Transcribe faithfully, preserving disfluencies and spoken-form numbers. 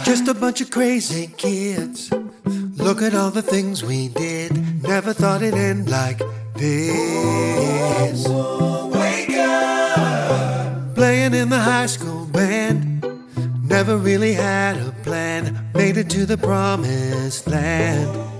Just a bunch of crazy kids. Look at all the things we did. Never thought it'd end like this. Wake up! Playing in the high school band. Never really had a plan. Made it to the promised land.